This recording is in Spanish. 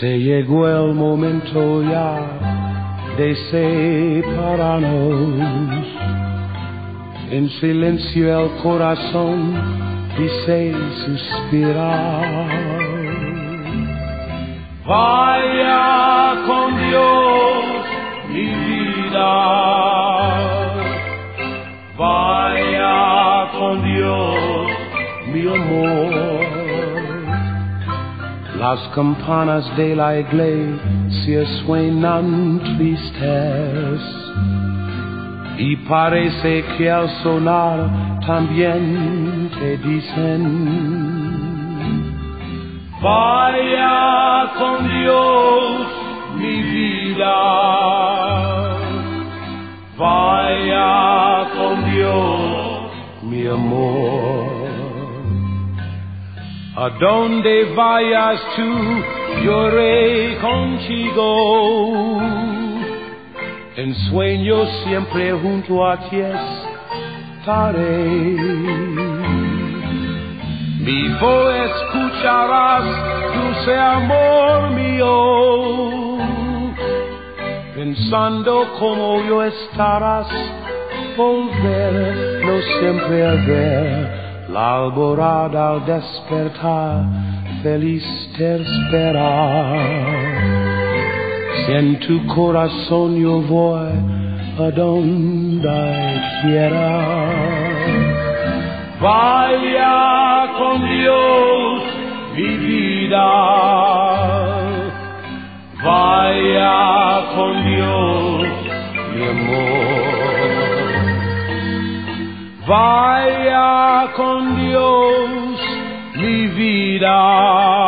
Se llegó el momento ya de separarnos. En silencio el corazón dice suspirar. Vaya con Dios mi vida, vaya con Dios mi amor. Las campanas de la iglesia suenan tristes y parece que al sonar también te dicen: vaya con Dios mi vida, vaya con Dios mi amor. A donde vayas tú, yo iré contigo. En sueños siempre junto a ti estaré. Mi voz escucharás, dulce amor mío. Pensando como yo estarás, volver, no siempre a ver. La alborada al despertar, feliz te espera. Si en tu corazón yo voy, a donde quiera. Vaya con Dios mi vida, vaya con Dios mi amor. Vaya con Dios mi vida.